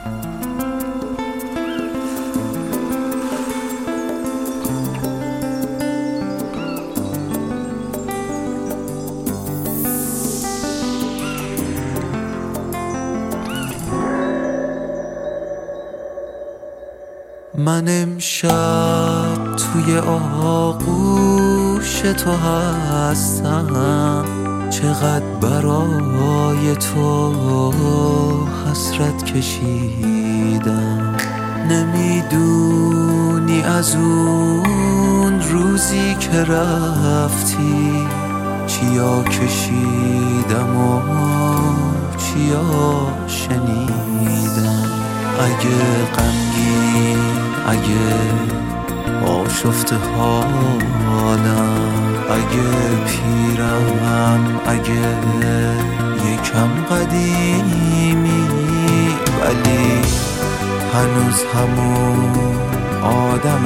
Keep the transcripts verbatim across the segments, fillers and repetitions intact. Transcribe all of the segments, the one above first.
من امشب توی آغوش تو هستم، چقدر برای تو حسرت کشیدم. نمیدونی از اون روزی که رفتی چیا کشیدم و چیا شنیدم. اگه غمگین، اگه آشفته حالم، اگه پیرم، اگه یکم قدیمی، ولی هنوز همون آدم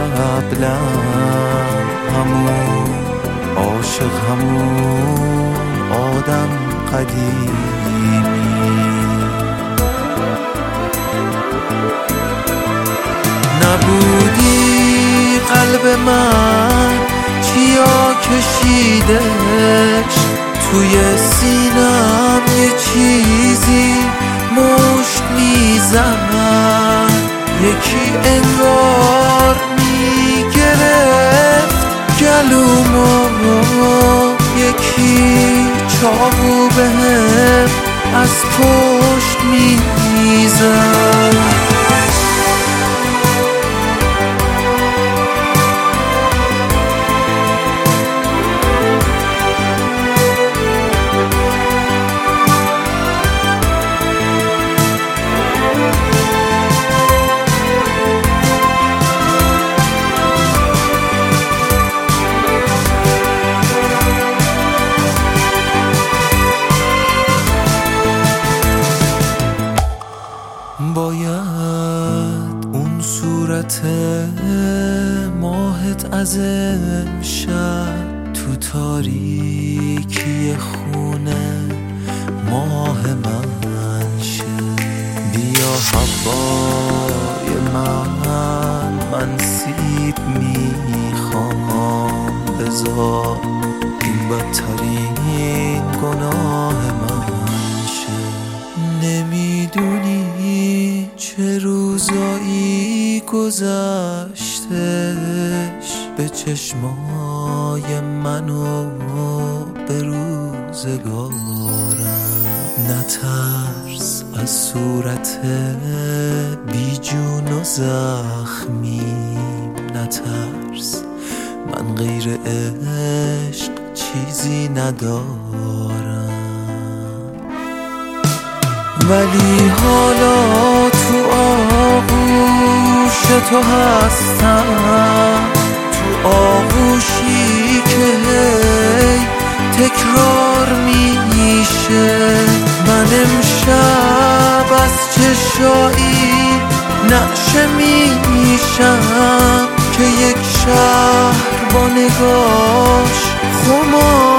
قبلم، همون عاشق، همون آدم قدیمی. نبودی قلب من چیا کشیدش، توی سینم یه چیزی مشت میزد. یکی انگار میگرفت گلومو، یکی چاقو بهم از پشت میزد. باید اون صورت ماهت از امشب تو تاریکی خونه ماه من شه. بیا هوای من، من سیب میخوام، بذار این بدترین گناه من شه. نمیدونی چه روزایی گذشتش به چشمای منو به روزگارم. نترس از صورت بی جون و زخمیم، نترس من غیر عشق چیزی ندارم. ولی حالا تو آغوش تو هستم، تو آغوشی که هی تکرار میشه. من امشب از چشایی نقشه میشم که یک شهر با نگاش خمار